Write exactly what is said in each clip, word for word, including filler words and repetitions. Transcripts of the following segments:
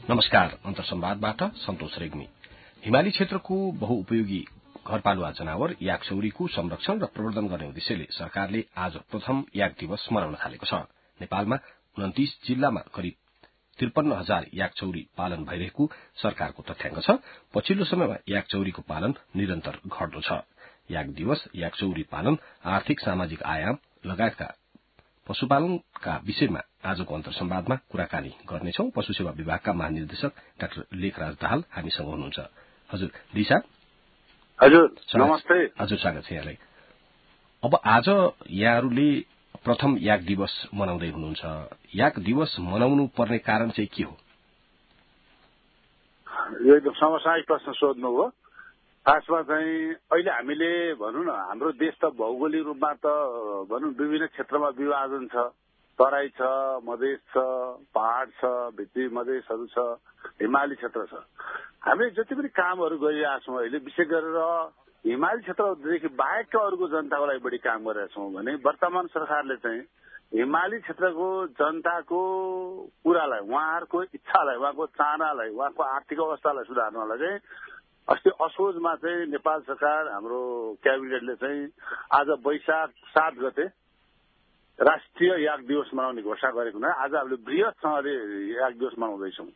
नमस्कार, अन्तरसंवादबाट सन्तोष रेग्मी। हिमाली क्षेत्रको बहुउपयोगी घरपालुवा जनावर याकचौरीको संरक्षण र प्रवर्धन गर्ने उद्देश्यले सरकारले आज प्रथम याक दिवस मनाउन थालेको छ। नेपालमा उन्तीस जिल्लामा करिब त्रिपन्न हजार याकचौरी पालन भइरहेको सरकारको तथ्याङ्क छ। पछिल्लो समयमा याकचौरीको पालन निरन्तर घट्दो छ। याक दिवस, याकचौरी पालन, आर्थिक सामाजिक आयाम लगायतका पशुपालनका विषयमा आजको अन्तरसंवादमा कुराकानी गर्नेछौं। पशु सेवा विभागका महानिर्देशक डाक्टर लेखराज दाहाल हामीसँग हुनुहुन्छ। हजुर दिशा। हजुर नमस्ते। हजुर स्वागत छ यहाँलाई। अब आज यहाँहरूले प्रथम याक दिवस मनाउँदै हुनुहुन्छ। याक दिवस मनाउनु पर्ने कारण चाहिँ के हो? यो एकदम समसामयिक प्रश्न सोध्नु हो। खासमा चाहिँ अहिले हामीले भनौँ न, हाम्रो देश त भौगोलिक रूपमा त भनौँ विभिन्न क्षेत्रमा विभाजन छ। तराई छ, मधेस छ, पहाड छ, भित्री मधेसहरू छ, हिमाली क्षेत्र छ। हामीले जति पनि कामहरू गरिरहेका छौँ अहिले, विशेष गरेर हिमाली क्षेत्रदेखि बाहेकका अरूको जनताको लागि बढी काम गरिरहेका छौँ भने वर्तमान सरकारले चाहिँ हिमाली क्षेत्रको जनताको कुरालाई, उहाँहरूको इच्छालाई, उहाँको चाहनालाई, उहाँको आर्थिक अवस्थालाई सुधार्नलाई चाहिँ अस्ति असोजमा चाहिँ नेपाल सरकार, हाम्रो क्याबिनेटले चाहिँ आज वैशाख सात गते राष्ट्रिय याक दिवस मनाउने घोषणा गरेको हुनाले आज हामीले बृहतसँगले याक दिवस मनाउँदैछौँ।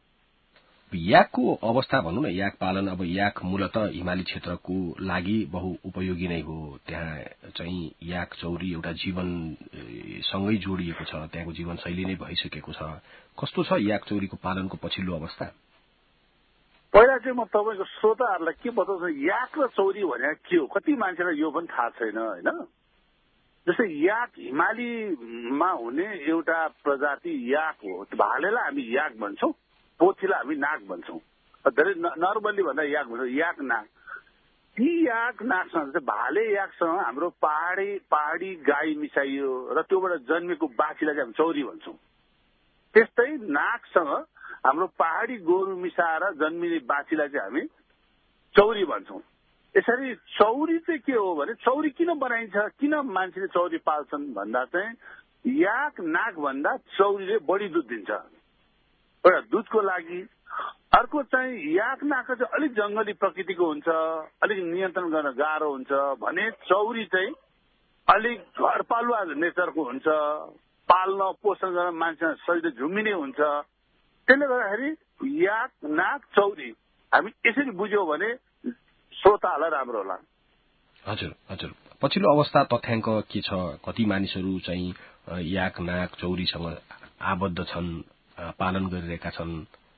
याकको अवस्था भनौँ न, याक पालन, अब याक मूलत हिमाली क्षेत्रको लागि बहुउपयोगी नै हो। त्यहाँ चाहिँ याक चौरी एउटा जीवनसँगै जोडिएको छ, त्यहाँको जीवनशैली नै भइसकेको छ। कस्तो छ याक चौरीको पालनको पछिल्लो अवस्था? पहिला चाहिँ म तपाईँको श्रोताहरूलाई के बताउँछु, याक र चौरी भने के हो, कति मान्छेलाई यो पनि थाहा छैन होइन। जस्तै याक हिमालीमा हुने एउटा प्रजाति याक हो। भालेलाई हामी याक भन्छौँ, पोथीलाई हामी नाग भन्छौँ, धेरै नर्मल्ली भन्दा याक भन्छौँ, याक नाग। ती याक नागसँग चाहिँ भाले याकसँग हाम्रो पहाडी पहाडी गाई मिसाइयो र त्योबाट जन्मेको बाछीलाई चाहिँ हामी चौरी भन्छौँ। त्यस्तै नागसँग हाम्रो पहाडी गोरु मिसाएर जन्मिने बाछीलाई चाहिँ हामी चौरी भन्छौँ। यसरी चौरी चाहिँ के हो भने, चौरी किन बनाइन्छ, किन मान्छेले चौरी पाल्छन् भन्दा चाहिँ याक नाग भन्दा चौरीले बढी दुध दिन्छ, एउटा दुधको लागि। अर्को चाहिँ याक नागको चाहिँ अलिक जंगली प्रकृतिको हुन्छ, अलिक नियन्त्रण गर्न गाह्रो हुन्छ भने चौरी चाहिँ अलिक घरपालुवा नेचरको हुन्छ, पाल्न पोषण गर्न मान्छे शरीर झुम्मिने हुन्छ। त्यसले गर्दाखेरि याक नाग चौरी हामी यसरी बुझ्यौँ भने श्रोताहरूलाई राम्रो होला। हजुर हजुर पछिल्लो अवस्था तथ्याङ्क के छ? कति मानिसहरू चाहिँ याक नाग चौरीसँग आबद्ध छन्, पालन गरिरहेका छन्?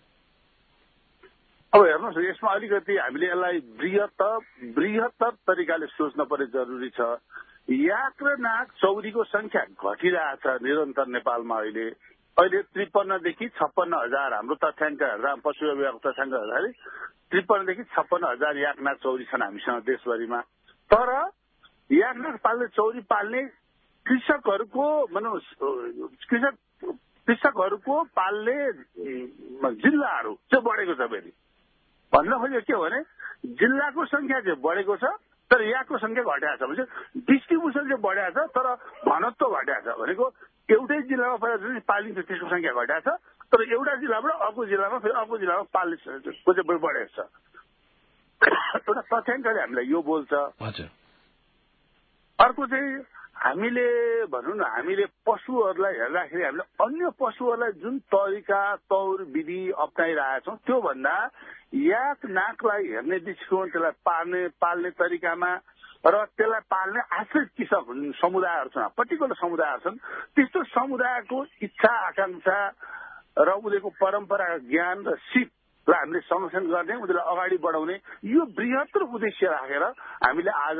अब हेर्नुहोस्, यसमा अलिकति हामीले यसलाई बृहत्तर बृहत्तर तरिकाले सोच्न पर्ने जरुरी छ। याक र नाग चौरीको संख्या घटिरहेछ निरन्तर नेपालमा। अहिले अहिले त्रिपन्नदेखि छप्पन्न हजार हाम्रो तथ्याङ्क हेर्दा, पशु विभागको तथ्याङ्क हेर्दाखेरि त्रिपन्नदेखि छप्पन्न हजार याक नाग चौरी छन् हामीसँग देशभरिमा। तर याक नाग पाल्ने, चौरी पाल्ने कृषकहरूको भनौँ कृषक कृषकहरूको पाल्ने जिल्लाहरू चाहिँ बढेको छ। फेरि भन्न खोजेको के हो भने, जिल्लाको संख्या चाहिँ बढेको छ तर याकको संख्या घटेको छ। भने डिस्ट्रिब्युसन चाहिँ बढेको छ तर घनत्व घटेको छ। भनेको एउटै जिल्लामा पहिला पालिन्छ त्यसको संख्या घटेको छ, तर एउटा जिल्लाबाट अर्को जिल्लामा फेरि अर्को जिल्लामा पाल्ने को चाहिँ बढेको छ। एउटा तथ्याङ्कले हामीलाई यो बोल्छ। अर्को चाहिँ हामीले भनौँ न, हामीले पशुहरूलाई हेर्दाखेरि हामीले अन्य पशुहरूलाई जुन तरिका तौर विधि अप्नाइरहेका छौँ त्योभन्दा याक नागलाई हेर्ने दृष्टिकोण, त्यसलाई पाल्ने पाल्ने तरिकामा र त्यसलाई पाल्ने आश्रित कृषक समुदायहरू छन्, पर्टिकुलर समुदायहरू छन्। त्यस्तो समुदायको इच्छा आकांक्षा र उनीहरूको परम्परा ज्ञान र सिपलाई हामीले संरक्षण गर्ने, उनीहरूलाई अगाडि बढाउने यो बृहत्तर उद्देश्य राखेर हामीले आज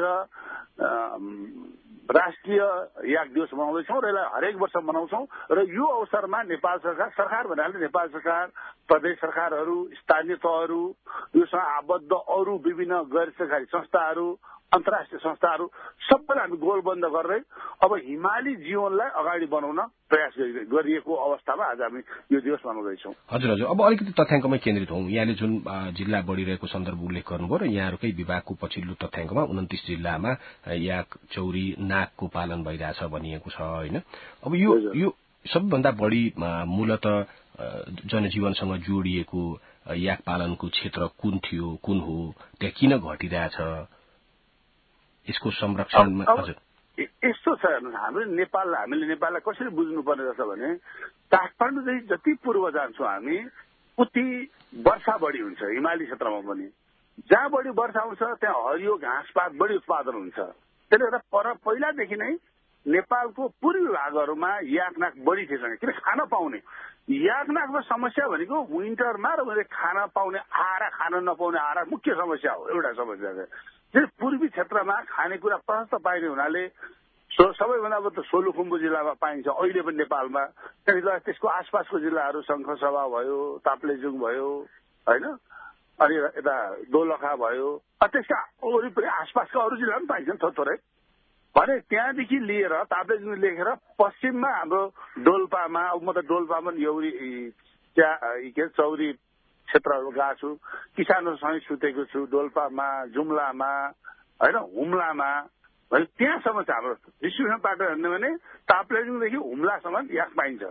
राष्ट्रिय याक दिवस मनाउँदैछौँ र यसलाई हरेक वर्ष मनाउँछौँ। र यो अवसरमा नेपाल सरकार सरकार भन्नाले नेपाल सरकार, प्रदेश सरकारहरू, स्थानीय तहहरू, योसँग आबद्ध अरू विभिन्न गैर सरकारी संस्थाहरू, अन्तर्राष्ट्रिय संस्थाहरू सबैलाई हामी गोलबन्द गर्दै अब हिमाली जीवनलाई अगाडि बढाउन प्रयास गरिएको अवस्थामा आज हामी यो दिवस मनाउँदैछौँ। हजुर हजुर अब अलिकति तथ्याङ्कमै केन्द्रित हौँ। यहाँले जुन जिल्ला बढिरहेको सन्दर्भ उल्लेख गर्नुभयो र यहाँहरूकै विभागको पछिल्लो तथ्याङ्कमा उन्तिस जिल्लामा याक चौरी नागको पालन भइरहेछ भनिएको छ होइन। अब यो यो सबैभन्दा बढी मूलत जनजीवनसँग जोडिएको याक पालनको क्षेत्र कुन थियो, कुन हो, त्यहाँ किन घटिरहेछ, यसको संरक्षणमा? हजुर, यस्तो छ हाम्रो नेपाल, हामीले नेपाललाई कसरी बुझ्नुपर्ने रहेछ भने काठमाडौँदेखि जति पूर्व जान्छौँ हामी उति वर्षा बढी हुन्छ हिमाली क्षेत्रमा पनि। जहाँ बढी वर्षा हुन्छ त्यहाँ हरियो घाँसपात बढी उत्पादन हुन्छ। त्यसले गर्दा पर पहिलादेखि नै नेपालको पूर्वी भागहरूमा याकनाक बढी थिएछ। किन खान पाउने याकनाकको समस्या भनेको विन्टरमा र खान पाउने आहारा खान नपाउने आहारा मुख्य समस्या हो। एउटा समस्या चाहिँ पूर्वी क्षेत्रमा खानेकुरा प्रशस्त पाइने हुनाले सबैभन्दा अब त सोलुखुम्बु जिल्लामा पाइन्छ अहिले पनि नेपालमा। त्यहाँदेखि त्यसको आसपासको जिल्लाहरू शङ्खसभा भयो, ताप्लेजुङ भयो, होइन, अनि यता दोलखा भयो, त्यसका वरिपरि आसपासका अरू जिल्ला पनि पाइन्छन् थोरै थोरै। भने त्यहाँदेखि लिएर ताप्लेजुङ लेखेर पश्चिममा हाम्रो डोल्पामा, अब म त डोल्पामा यौरी चिया के चौरी क्षेत्रहरू गएको छु, किसानहरूसँग सुतेको छु, डोल्पामा, जुम्लामा, होइन, हुम्लामा, है त्यहाँसम्म चाहिँ हाम्रो डिस्ट्रिब्युसन पार्टनर हेर्ने भने ताप्लेजुङदेखि हुम्लासम्म याक पाइन्छ।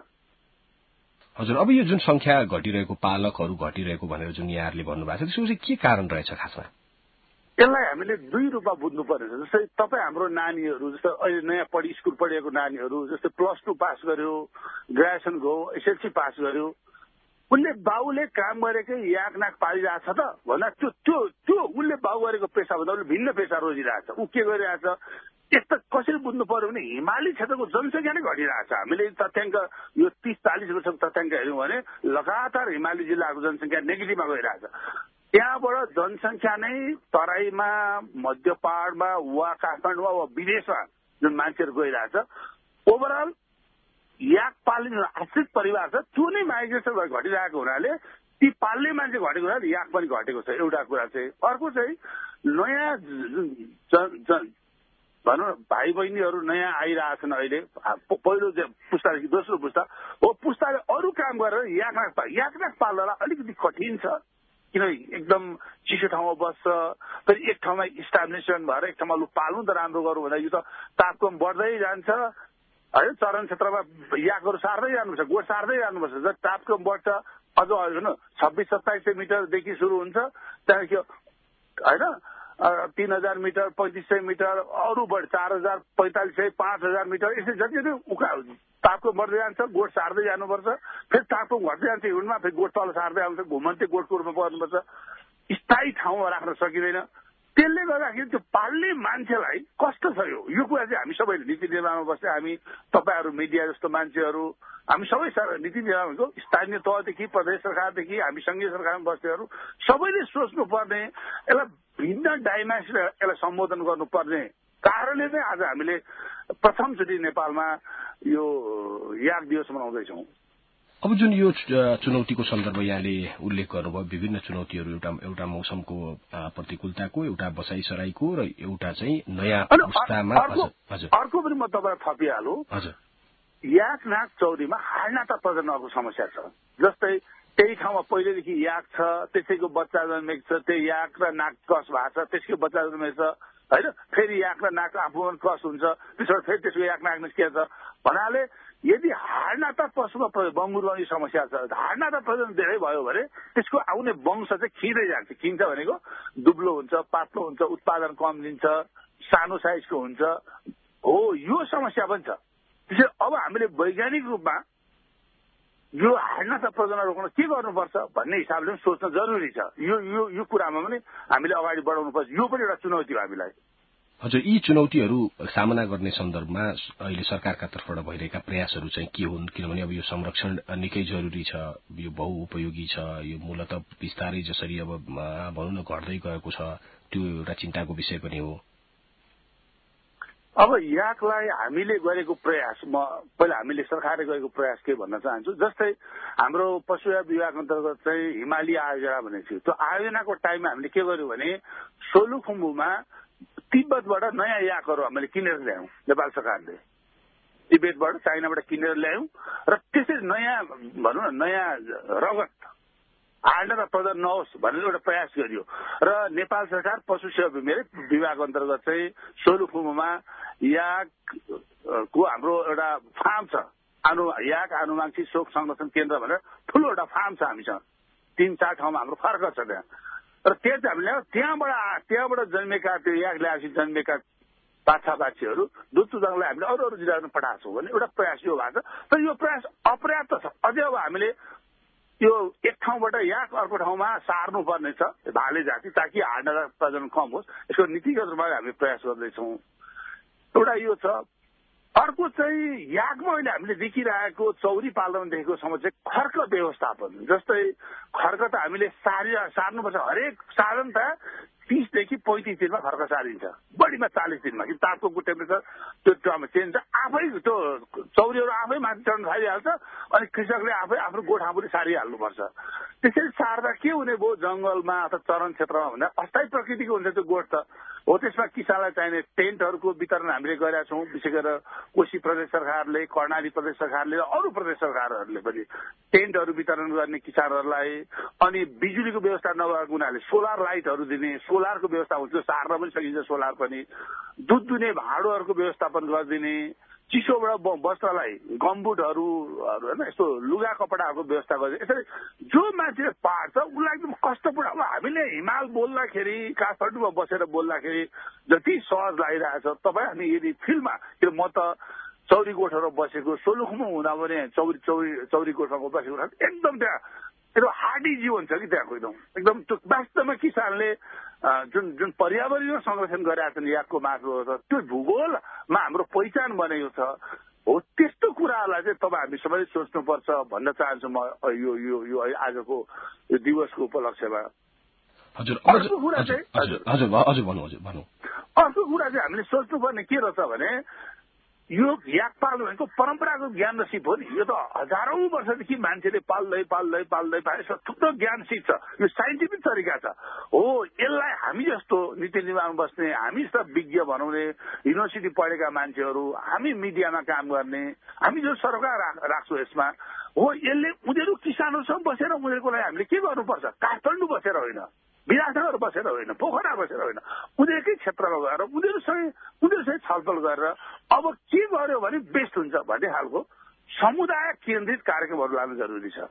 हजुर, अब यो जुन संख्या घटिरहेको, पालकहरू घटिरहेको भनेर जुन यहाँहरूले भन्नुभएको छ, त्यसको चाहिँ के कारण रहेछ खासमा? यसलाई हामीले दुई रूपमा बुझ्नु पर्नेछ। जस्तै तपाईँ हाम्रो नानीहरू, जस्तै अहिले नयाँ पढी स्कुल पढेको नानीहरू, जस्तै प्लस टू पास गर्यो, ग्रेजुएसन गयो, एसएलसी पास गर्यो, उसले बाउले काम गरेकै याकनाक पालिरहेछ त भन्दा त्यो त्यो त्यो उसले बाउ गरेको पेसाभन्दा उसले भिन्न पेसा रोजिरहेछ। ऊ के गरिरहेछ यस्तो कसरी बुझ्नु पर्यो भने हिमाली क्षेत्रको जनसङ्ख्या नै घटिरहेछ। हामीले तथ्याङ्क यो तीस चालिस वर्षको तथ्याङ्क हेऱ्यौँ भने लगातार हिमाली जिल्लाको जनसङ्ख्या नेगेटिभमा गइरहेछ। त्यहाँबाट जनसङ्ख्या नै तराईमा, मध्य पहाडमा वा काठमाडौँमा वा विदेशमा जुन मान्छेहरू गइरहेछ, ओभरअल याक पाल्ने आश्रित परिवार छ त्यो नै माइग्रेसन घटिरहेको हुनाले ती पाल्ने मान्छे घटेको हुनाले याक पनि घटेको छ। एउटा कुरा चाहिँ। अर्को चाहिँ नयाँ भनौँ न भाइ बहिनीहरू नयाँ आइरहेछन् अहिले, पहिलो पुस्तादेखि दोस्रो पुस्ता हो, पुस्ताले अरू काम गरेर याकनाक पाल याकनाक पाल्नलाई अलिकति कठिन छ। किनभने एकदम चिसो ठाउँमा बस्छ, फेरि एक ठाउँमा इस्टाब्लिसमेन्ट भएर एक ठाउँमा लु पाल्नु त राम्रो गरौँ भन्दा यो त तापक्रम बढ्दै जान्छ, होइन। चरण क्षेत्रमा याकहरू सार्दै जानुपर्छ, गोठ सार्दै जानुपर्छ। जब तापक्रम बढ्छ अझ होइन छब्बिस सत्ताइस सय मिटरदेखि सुरु हुन्छ, त्यहाँदेखि होइन तीन हजार मिटर, पैँतिस सय मिटर, अरू बढी चार हजार पैँतालिस सय पाँच हजार मिटर, यसरी जति जति उका तापक्रम बढ्दै जान्छ गोठ सार्दै जानुपर्छ। फेरि तापक्रम घट्दै जान्छ हिउँदमा, फेरि गोठ तल सार्दै आउँछ, घुमन्ते गोठको रूपमा पर्नुपर्छ। स्थायी ठाउँमा राख्न सकिँदैन। त्यसले गर्दाखेरि त्यो पाल्ने मान्छेलाई कष्ट छ। यो यो कुरा चाहिँ हामी सबैले नीति निर्माणमा बस्ने हामी, तपाईँहरू मिडिया जस्तो मान्छेहरू, हामी सबै नीति निर्माणको स्थानीय तहदेखि प्रदेश सरकारदेखि हामी सङ्घीय सरकारमा बस्नेहरू सबैले सोच्नुपर्ने, यसलाई भिन्न डाइमेन्सन यसलाई सम्बोधन गर्नुपर्ने कारणले नै आज हामीले प्रथमचोटि नेपालमा यो याक दिवस मनाउँदैछौँ। अब जुन यो चुनौतीको सन्दर्भ यहाँले उल्लेख गर्नुभयो, विभिन्न चुनौतीहरू, एउटा एउटा मौसमको प्रतिकूलताको, एउटा बसाइसराईको र एउटा चाहिँ नयाँ पुस्तामा। अर्को पनि म तपाईँलाई थपिहालौँ। हजुर, याकनाक चौरीमा हाडनाता प्रजननको समस्या छ। जस्तै त्यही ठाउँमा पहिलेदेखि याक छ, त्यसैको बच्चा जन्मेको छ, त्यही याक र नाक क्रस भएको छ, त्यसको बच्चा जन्मेको छ, होइन। फेरि याक र नाक आफू क्रस हुन्छ, त्यसबाट फेरि त्यसको याक नाक निस्किएको छ भन्नाले यदि हाडनाता पशुमा बङ्गुरमा यो समस्या छ। हाडनाता प्रजनन धेरै भयो भने त्यसको आउने वंश चाहिँ खिँदै जान्छ। खिन्छ भनेको दुब्लो हुन्छ, पातलो हुन्छ, उत्पादन कम दिन्छ, सानो साइजको हुन्छ, हो यो समस्या पनि छ। त्यसैले अब हामीले वैज्ञानिक रूपमा यो हाडनाता प्रजनन रोक्न के गर्नुपर्छ भन्ने हिसाबले पनि सोच्न जरुरी छ। यो यो यो कुरामा पनि हामीले अगाडि बढाउनुपर्छ। यो पनि एउटा चुनौती हो हामीलाई। हजुर, यी चुनौतीहरू सामना गर्ने सन्दर्भमा अहिले सरकारका तर्फबाट भइरहेका प्रयासहरू चाहिँ के हुन्? किनभने अब यो संरक्षण निकै जरुरी छ, यो बहुउपयोगी छ, यो मूलत बिस्तारै जसरी अब भनौँ न घट्दै गएको छ, त्यो एउटा चिन्ताको विषय पनि हो। अब याकलाई हामीले गरेको प्रयास, म पहिला हामीले सरकारले गरेको प्रयास के भन्न चाहन्छु। जस्तै हाम्रो पशु विभाग अन्तर्गत चाहिँ हिमाली आयोजना भनेको थियो। त्यो आयोजनाको टाइममा हामीले के गर्यौँ भने सोलुखुम्बुमा तिब्बतबाट नयाँ याकहरू हामीले किनेर ल्यायौँ। नेपाल सरकारले तिब्बतबाट, चाइनाबाट किनेर ल्यायौँ र त्यसरी नयाँ भनौँ न नयाँ रगत हाडनाता प्रजनन नहोस् भनेर एउटा प्रयास गरियो र नेपाल सरकार पशु सेवा विभाग अन्तर्गत चाहिँ सोलुखुम्बुमा याकको हाम्रो एउटा फार्म छ, अनु याक आनुवांशिक शोक संरक्षण केन्द्र भनेर ठुलो एउटा फार्म छ हामीसँग तीन चार ठाउँमा हाम्रो फर्क छ त्यहाँ र त्यो चाहिँ हामीले त्यहाँबाट त्यहाँबाट जन्मेका त्यो याक ल्याएपछि जन्मेका बाछा बाछीहरू दुध चुदाङलाई हामीले अरू अरू जिल्लामा पठाएको छौँ भने एउटा प्रयास यो भएको छ तर यो प्रयास अपर्याप्त छ अझै अब हामीले यो एक ठाउँबाट याक अर्को ठाउँमा सार्नुपर्ने छ भाले जाति ताकि हार्न प्रजन कम होस् यसको नीतिगत रूपमा हामी प्रयास गर्दैछौँ एउटा यो छ अर्को चाहिँ याकमा अहिले हामीले देखिरहेको चौरी पालनमा देखेको समस्या खर्क व्यवस्थापन जस्तै खर्क त हामीले सारि सार्नुपर्छ हरेक साधन त तीसदेखि पैँतिस दिनमा खर्क सारिन्छ बढीमा चालिस दिनमा कि तापको टेम्परेचर त्यो ठाउँमा चेन्ज छ आफै त्यो चौरीहरू आफै माथि चढ्न थालिहाल्छ अनि कृषकले आफै आफ्नो गोठापुरी सारिहाल्नुपर्छ त्यसरी सार्दा के हुने भयो जङ्गलमा अथवा चरण क्षेत्रमा भन्दा अस्थायी प्रकृतिको हुन्छ त्यो गोठ त हो त्यसमा किसानलाई चाहिने टेन्टहरूको वितरण हामीले गरेका छौँ विशेष गरेर कोशी प्रदेश सरकारले कर्णाली प्रदेश सरकारले र अरू प्रदेश सरकारहरूले पनि टेन्टहरू वितरण गर्ने किसानहरूलाई अनि बिजुलीको व्यवस्था नभएको उनीहरूले सोलर लाइटहरू दिने सोलरको व्यवस्था हुन्छ सार्न पनि सकिन्छ सोलर पनि दुध दुने भाँडोहरूको व्यवस्थापन गरिदिने चिसोबाट बस्नलाई गमबुटहरू होइन यस्तो लुगा कपडाहरूको व्यवस्था गरिदिने यसरी जो मान्छेले पार्छ उसलाई एकदम कष्टपूर्ण अब हामीले हिमाल बोल्दाखेरि काठमाडौँमा बसेर बोल्दाखेरि जति सहज लागिरहेछ तपाईँ हामी यदि फिल्डमा किन म त चौरी गोठमा बसेको सोलुखुमा हुँदा पनि चौरी चौरी चौरी गोठमा बसेको एकदम त्यहाँ त्यो हार्डी जीवन छ कि त्यहाँको एकदम एकदम त्यो वास्तवमा किसानले जुन जुन पर्यावरणीय संरक्षण गरेका छन् याकको मासु त्यो भूगोलमा हाम्रो पहिचान बनेको छ हो त्यस्तो कुराहरूलाई चाहिँ तपाईँ हामी सबैले सोच्नुपर्छ भन्न चाहन्छु म यो यो यो आजको यो दिवसको उपलक्ष्यमा हजुर अर्को कुरा चाहिँ हजुर हजुर हजुर भन्नु हजुर भन्नु अर्को कुरा चाहिँ हामीले सोच्नुपर्ने के रहेछ भने यो याक पाल्नु भनेको परम्परागत ज्ञान र सिप हो नि यो त हजारौं वर्षदेखि मान्छेले पाल्दै पाल्दै पाल्दै पाल्दै थुप्रो ज्ञान सिप छ यो साइन्टिफिक तरिका छ हो यसलाई हामी जस्तो नीति निर्माण बस्ने हामी जस्ता विज्ञ बनाउने युनिभर्सिटी पढेका मान्छेहरू हामी मिडियामा काम गर्ने हामी जो सरकार राख्छौँ यसमा हो यसले उनीहरू किसानहरूसँग बसेर उनीहरूको लागि हामीले के गर्नुपर्छ काठमाडौँ बसेर होइन विराटनगर बसेर होइन पोखरा बसेर होइन उनीहरूकै क्षेत्रमा गएर उनीहरूसँग उनीहरूसँग छलफल गरेर अब के गर्यो भने बेस्ट हुन्छ भन्ने खालको समुदाय केन्द्रित कार्यक्रमहरू लानु जरुरी छ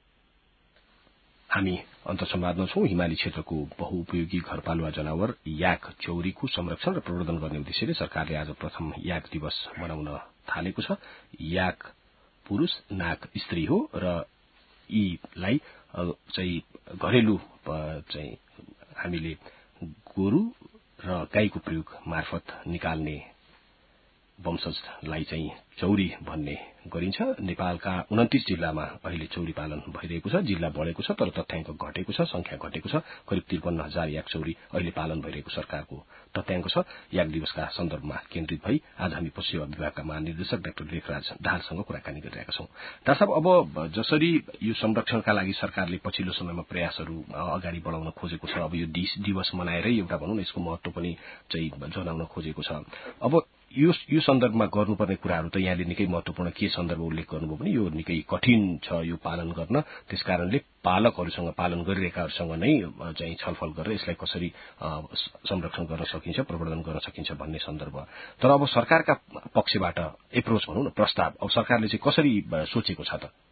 हामी अन्त संवादमा छौं हिमाली क्षेत्रको बहुउपयोगी घरपालुवा जनावर याक चौरीको संरक्षण र प्रवर्धन गर्ने उद्देश्यले सरकारले आज प्रथम याक दिवस मनाउन थालेको छ याक पुरुष नाक स्त्री हो र यीलाई चाहिँ घरेलु चाहिँ हामीले गोरु र गाईको प्रयोग मार्फत निकाल्ने वंशजलाई चाहिँ चौरी भन्ने गरिन्छ नेपालका उन्तीस जिल्लामा अहिले चौरी पालन भइरहेको छ जिल्ला बढेको छ तर तथ्याङ्क घटेको छ संख्या घटेको छ करिब त्रिपन्न हजार याक चौरी अहिले पालन भइरहेको सरकारको तथ्याङ्क छ याक दिवसका सन्दर्भमा केन्द्रित भई आज हामी पशु सेवा विभागका महानिर्देशक डाक्टर लेखराज दाहालसँग कुराकानी गरिरहेका छौं डाक्टर साहब अब जसरी यो संरक्षणका लागि सरकारले पछिल्लो समयमा प्रयासहरू अगाडि बढाउन खोजेको छ अब यो दिवस मनाएरै एउटा भनौं न यसको महत्व पनि चाहिँ जनाउन खोजेको छ अब यो यो सन्दर्भमा गर्नुपर्ने कुराहरू त यहाँले निकै महत्वपूर्ण के सन्दर्भ उल्लेख गर्नुभयो भने यो निकै कठिन छ यो पालन गर्न त्यसकारणले पालकहरूसँग पालन गरिरहेकाहरूसँग नै चाहिँ छलफल गरेर यसलाई कसरी संरक्षण गर्न सकिन्छ प्रवर्धन गर्न सकिन्छ भन्ने सन्दर्भ तर अब सरकारका पक्षबाट एप्रोच भनौं न प्रस्ताव अब सरकारले चाहिँ कसरी सोचेको छ त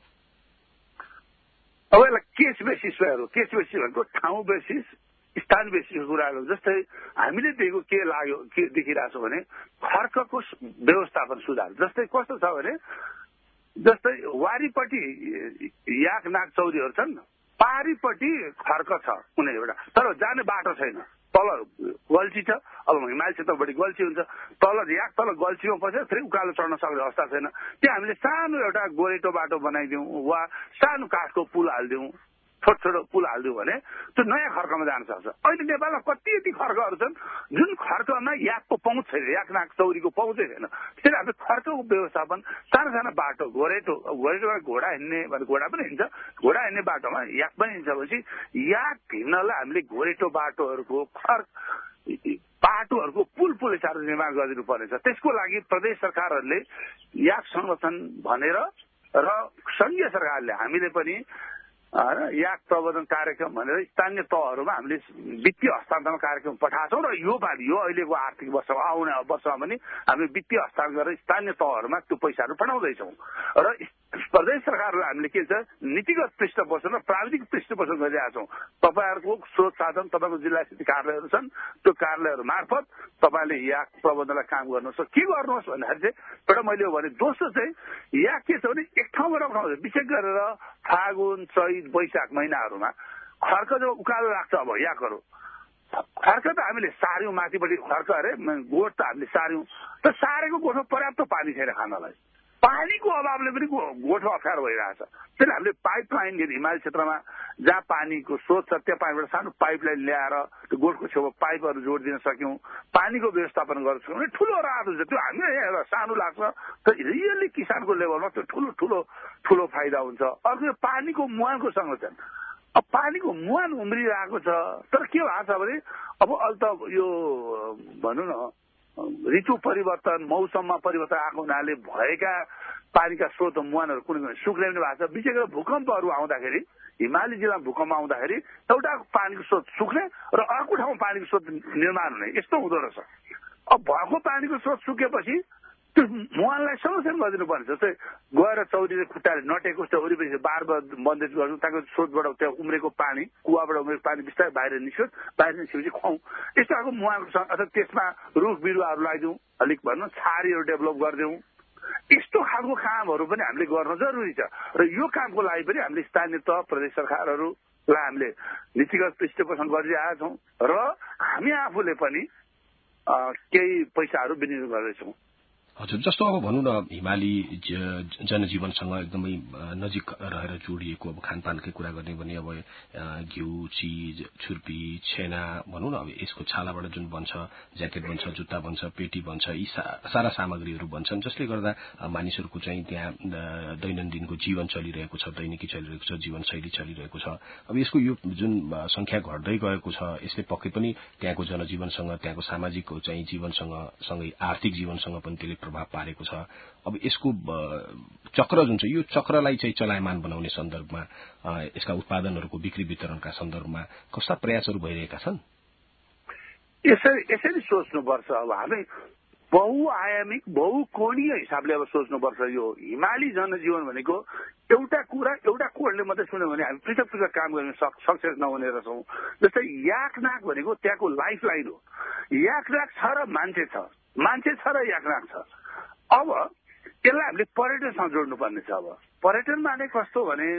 अब यसलाई केस बेसिसमा हेरौँ केस बेसिस भनेको ठाउँ बेसिस स्थान बेसिसको कुराहरू जस्तै हामीले दिएको के लाग्यो के देखिरहेको छ भने खर्कको व्यवस्थापन सुधार जस्तै कस्तो छ भने जस्तै वारीपट्टि याक नाक चौरीहरू छन् पारीपट्टि खर्क छ कुनै एउटा तर जाने बाटो छैन तल गल्छी छ अब हिमाली क्षेत्रपट्टि गल्छी हुन्छ तल याक तल गल्छीमा पसेर फेरि उकालो चढ्न सक्ने अवस्था छैन त्यहाँ हामीले सानो एउटा गोरेटो बाटो बनाइदिउँ वा सानो काठको पुल हालिदिउँ छोटो छोटो पुल हालिदियो भने त्यो नयाँ खर्कमा जान सक्छ अहिले नेपालमा कति यति खर्कहरू छन् जुन खर्कमा याकको पहुँच छैन याक नाक चौरीको पहुँचै छैन त्यसैले हामीले खर्कको व्यवस्थापन सानो सानो बाटो घोरेटो घोरेटोमा घोडा हिँड्ने भने घोडा पनि हिँड्छ घोडा हिँड्ने बाटोमा याक पनि हिँड्छ भनेपछि याक हिँड्नलाई हामीले घोरेटो बाटोहरूको खर्क बाटोहरूको पुल पुल हिसाबले निर्माण गरिदिनु पर्नेछ त्यसको लागि प्रदेश सरकारहरूले याक संरक्षण भनेर र संघीय सरकारले हामीले पनि होइन याक प्रबन्धन कार्यक्रम भनेर स्थानीय तहहरूमा हामीले वित्तीय हस्तान्तरण कार्यक्रम पठाएको छौँ र यो पालि यो अहिलेको आर्थिक वर्षमा आउने वर्षमा पनि हामीले वित्तीय हस्तान्तरण गरेर स्थानीय तहहरूमा त्यो पैसाहरू पठाउँदैछौँ र प्रदेश सरकारलाई हामीले के छ नीतिगत पृष्ठपोषण र प्राविधिक पृष्ठपोषण गरिरहेका छौँ। तपाईँहरूको स्रोत साधन तपाईँको जिल्ला स्थिति कार्यालयहरू छन्, त्यो कार्यालयहरू मार्फत तपाईँले याक प्रबन्धनलाई काम गर्नुहोस्। के गर्नुहोस् भन्दाखेरि चाहिँ एउटा मैले भने दोस्रो चाहिँ याक के छ भने एक ठाउँबाट उठाउँछ, विशेष गरेर फागुन चैत वैशाख महिनाहरूमा खर्क जब उकालो लाग्छ अब याकहरू खर्क त हामीले सार्यौँ, माथिपट्टि खर्क अरे गोठ त हामीले सार्यौँ, त सारेको गोठमा पर्याप्त पानी छैन खानलाई, पानीको अभावले पनि गोठमा अप्ठ्यारो भइरहेछ। त्यसले हामीले पाइपलाइन हिमाली क्षेत्रमा जहाँ पानीको स्रोत छ त्यहाँ पानीबाट सानो पाइपलाइन ल्याएर त्यो गोठको छेउमा पाइपहरू जोडिदिन सक्यौँ, पानीको व्यवस्थापन गर्न सक्यौँ भने ठुलो राहत हुन्छ। त्यो हामीलाई सानो लाग्छ तर रियली किसानको लेभलमा त्यो ठुलो ठुलो ठुलो फाइदा हुन्छ। अर्को यो पानीको मुहानको संरक्षण, अब पानीको मुहान उम्रिरहेको छ तर के भएको छ भने अब अहिले त यो भनौँ न ऋतु परिवर्तन मौसममा परिवर्तन आएको हुनाले भएका पानीका स्रोत मुहानहरू कुनै कुनै सुक्ने पनि भएको छ। विशेष गरेर भूकम्पहरू आउँदाखेरि हिमाली जिल्लामा भूकम्प आउँदाखेरि एउटा पानीको स्रोत सुक्ने र अर्को ठाउँमा पानीको स्रोत निर्माण हुने यस्तो हुँदो रहेछ। अब भएको पानीको स्रोत सुकेपछि त्यो मुहानलाई संरक्षण गरिदिनु पर्ने। जस्तै गएर चौरीले खुट्टाले नटेको जस्तो वरिपरि बार बन्देज गर्नु ताकि स्रोतबाट त्यहाँ उम्रेको पानी कुवाबाट उम्रेको पानी बिस्तारै बाहिर निस्क्योस्, बाहिर निस्केपछि खुवाउँ। यस्तो खालको मुहानको अथवा त्यसमा रुख बिरुवाहरू लगाइदिउँ, अलिक भनौँ छारीहरू डेभलप गरिदिउँ। यस्तो खालको कामहरू पनि हामीले गर्न जरुरी छ र यो कामको लागि पनि हामीले स्थानीय तह प्रदेश सरकारहरूलाई हामीले नीतिगत पृष्ठपोषण गरिरहेका छौँ र हामी आफूले पनि केही पैसाहरू विनियोग गर्दैछौँ। हजुर, जस्तो अब भनौँ न हिमाली जनजीवनसँग एकदमै नजिक रहेर जोडिएको अब खानपानकै कुरा गर्ने भने अब घिउ, चिज, छुर्पी, छेना भनौँ न अब यसको छालाबाट जुन बन्छ, ज्याकेट बन्छ, जुत्ता बन्छ, पेटी बन्छ, यी सारा सामग्रीहरू बन्छन् जसले गर्दा मानिसहरूको चाहिँ त्यहाँ दैनन्दिनको जीवन चलिरहेको छ, दैनिकी चलिरहेको छ, जीवनशैली चलिरहेको छ। अब यसको यो जुन संख्या घट्दै गएको छ यसले पक्कै पनि त्यहाँको जनजीवनसँग, त्यहाँको सामाजिक चाहिँ जीवनसँग सँगै आर्थिक जीवनसँग पनि त्यसले प्रभाव पारेको छ। अब यसको चक्र जुन छ यो चक्रलाई चाहिँ चलायमान बनाउने सन्दर्भमा यसका उत्पादनहरूको बिक्री वितरणका सन्दर्भमा कस्ता प्रयासहरू भइरहेका छन्? यसरी यसरी सोच्नुपर्छ। अब हामी बहुआयामिक बहुकोणीय हिसाबले अब सोच्नुपर्छ। यो हिमाली जनजीवन भनेको एउटा कुरा एउटा कोणले मात्रै सुन्यो भने हामी पृथक पृथक काम गर्न सक्सेस नहुने रहेछौँ। जस्तै याकनाक भनेको त्यहाँको लाइफ लाइन हो। याकनाक छ र मान्छे छ, मान्छे छ र याकनाक छ। अब यसलाई हामीले पर्यटनसँग जोड्नुपर्ने छ। अब पर्यटन माने कस्तो भने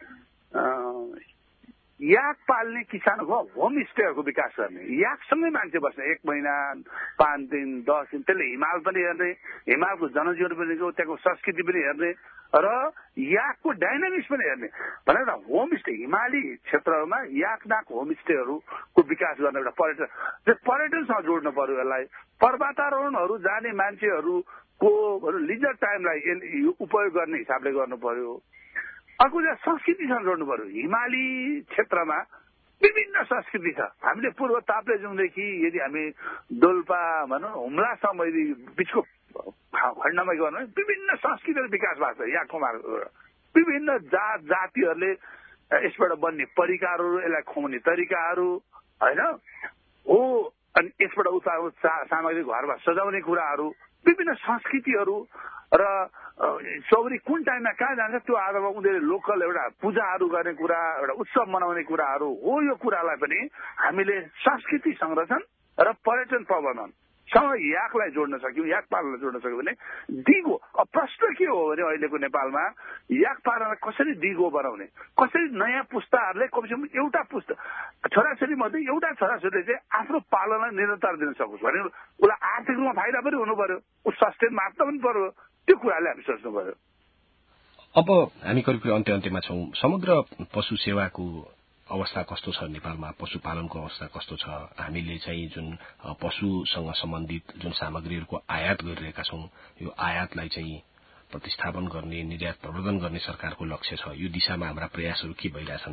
याक पाल्ने किसानको होमस्टेहरूको विकास गर्ने, याकसँगै मान्छे बस्ने एक महिना पाँच दिन दस दिन, त्यसले हिमाल पनि हेर्ने, हिमालको जनजीवन पनि त्यहाँको संस्कृति पनि हेर्ने र याकको डाइनामिक्स पनि हेर्ने भनेर होमस्टे हिमाली क्षेत्रहरूमा याकनाक होमस्टेहरूको विकास गर्ने एउटा पर्यटन पर्यटनसँग जोड्नु पर्यो। यसलाई पर्वतारोहणहरू जाने मान्छेहरूको लिजर टाइमलाई उपयोग गर्ने हिसाबले गर्नु पर्यो। अर्को कुरा संस्कृतिसँग जोड्नु पर्यो। हिमाली क्षेत्रमा विभिन्न संस्कृति छ। हामीले पूर्व ताप्लेजुङदेखि यदि हामी डोल्पा भनौँ हुम्लासम्म यदि बिचको खण्डमा गर्नु विभिन्न संस्कृतिहरू विकास भएको छ। यहाँको विभिन्न जात जातिहरूले यसबाट बन्ने परिकारहरू, यसलाई खुवाउने तरिकाहरू होइन हो, अनि यसबाट उत्पादन सामग्री घरमा सजाउने कुराहरू, विभिन्न संस्कृतिहरू र चौरी कुन टाइममा कहाँ जान्छ त्यो आधारमा उनीहरूले लोकल एउटा पूजाहरू गर्ने कुरा, एउटा उत्सव मनाउने कुराहरू हो। यो कुरालाई पनि हामीले संस्कृति संरक्षण र पर्यटन प्रबन्धन सँग याकलाई जोड्न सक्यौँ, याक पालनलाई जोड्न सक्यौँ भने दिगो। अब प्रश्न के हो भने अहिलेको नेपालमा याक पालनलाई कसरी दिगो बनाउने, कसरी नयाँ पुस्ताहरूले कमसेकम एउटा पुस्ता छोराछोरी मध्ये एउटा छोराछोरीले चाहिँ आफ्नो पालनलाई निरन्तर दिन सकोस् भने उसलाई आर्थिक रूपमा फाइदा पनि हुनु पर्यो, ऊ सस्टेन मात्र पनि पर्यो। त्यो कुराले हामी सोच्नु पर्यो। अब हामी करिब करिब अन्त्य अन्त्यमा छौँ। समग्र पशु सेवाको अवस्था कस्तो छ नेपालमा, पशुपालनको अवस्था कस्तो छ? हामीले चाहिँ जुन पशुसँग सम्बन्धित जुन सामग्रीहरूको आयात गरिरहेका छौँ यो आयातलाई चाहिँ प्रतिस्थापन गर्ने, निर्यात प्रवर्धन गर्ने सरकारको लक्ष्य छ। यो दिशामा हाम्रा प्रयासहरू के भइरहेछन्?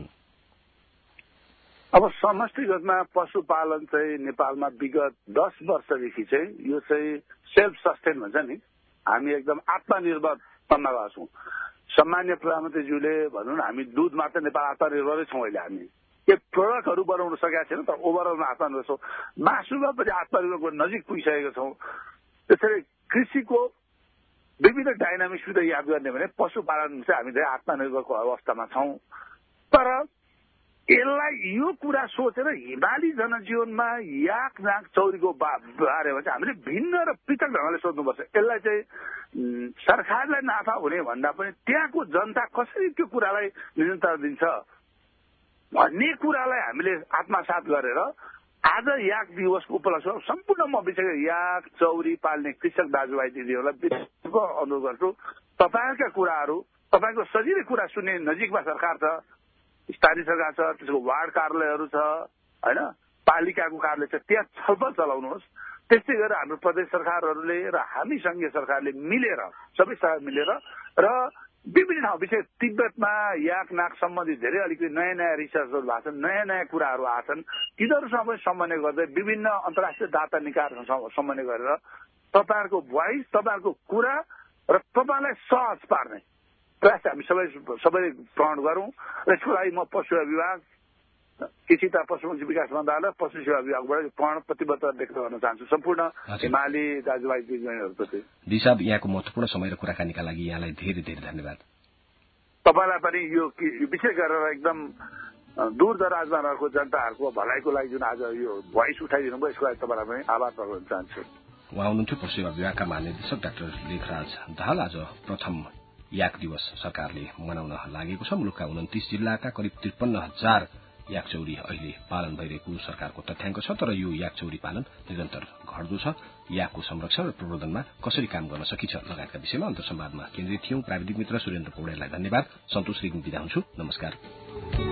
अब समष्टिगतमा पशुपालन चाहिँ नेपालमा विगत दस वर्षदेखि चाहिँ यो चाहिँ सेल्फ सस्टेन भन्छ नि, हामी एकदम आत्मनिर्भर बन्न गएको छौँ। सम्मान्य प्रधानमन्त्रीज्यूले भनौँ न हामी दुध मात्र नेपाल आत्मनिर्भरै छौँ अहिले हामी के प्रडक्टहरू बनाउन सकेका छैन तर ओभरअलमा आत्मनिर्भर छौँ मासुमा पनि आत्मनिर्भरको नजिक पुगिसकेका छौँ त्यसरी कृषिको विभिन्न डाइनामिक्सबाट याद गर्ने भने पशुपालन चाहिँ हामी धेरै आत्मनिर्भरको अवस्थामा छौँ तर यसलाई यो कुरा सोचेर हिमाली जनजीवनमा याक नाक चौरीको बारेमा चाहिँ हामीले भिन्न र पृथक ढङ्गले सोध्नुपर्छ यसलाई चाहिँ सरकारलाई नाफा हुने भन्दा पनि त्यहाँको जनता कसरी त्यो कुरालाई निरन्तर दिन्छ भन्ने कुरालाई हामीले आत्मसात गरेर आज याक दिवसको उपलक्ष्यमा सम्पूर्ण म विशेष याक चौरी पाल्ने कृषक दाजुभाइ दिदीहरूलाई विशेषको अनुरोध गर्छु तपाईँहरूका कुराहरू तपाईँको सजिलै कुरा सुन्ने नजिकमा सरकार छ स्थानीय सरकार छ त्यसको वार्ड कार्यालयहरू छ होइन पालिकाको कार्यालय छ त्यहाँ छलफल चलाउनुहोस् त्यस्तै गरेर हाम्रो प्रदेश सरकारहरूले र हामी संघीय सरकारले मिलेर सबै सरकार मिलेर र विभिन्न ठाउँ विशेष तिब्बतमा याक नाक सम्बन्धी धेरै अलिकति नयाँ नयाँ रिसर्चहरू भएको छन् नयाँ नयाँ कुराहरू आछन् तिनीहरूसँग पनि समन्वय गर्दै विभिन्न अन्तर्राष्ट्रिय दाता निकायहरूसँग समन्वय गरेर तपाईँहरूको भोइस तपाईँहरूको कुरा र तपाईँलाई सहज पार्ने प्रयास हामी सबै सबैले ग्रहण गरौँ र यसको लागि म पशु विभाग कृषि तथा पशुपक्षी विकास मन्त्रालय पशु सेवा विभागबाट पूर्ण प्रतिबद्धता व्यक्त गर्न चाहन्छु सम्पूर्ण हिमाली दाजुभाइ दिदीबहिनीहरूप्रति डी साहब यहाँको महत्वपूर्ण समय र कुराकानीका लागि यहाँलाई धेरै धेरै धन्यवाद तपाईँलाई पनि यो विशेष गरेर एकदम दूर दराजमा रहेको जनताहरूको भलाइको लागि जुन आज यो भोइस उठाइदिनु भयो यसको लागि तपाईँलाई पनि आभार प्रकट गर्न चाहन्छु उहाँ हुनुहुन्थ्यो पशु सेवा विभागका महानिर्देशक डाक्टर लेखराज दाहाल आज प्रथम याक दिवस सरकारले मनाउन लागेको छ मुलुकका उन्तिस जिल्लाका करिब त्रिपन्न हजार याक चौरी अहिले पालन भइरहेको सरकारको तथ्याङ्क छ तर यो याक चौरी पालन निरन्तर घट्दो छ याकको संरक्षण र प्रवर्धनमा कसरी काम गर्न सकिन्छ लगायतका विषयमा अन्तर्संवादमा केन्द्रित थियौं प्राविधिक मित्र सुरेन्द्र पौडेललाई धन्यवाद सन्तोष रिग्मी बिदा हुन्छु नमस्कार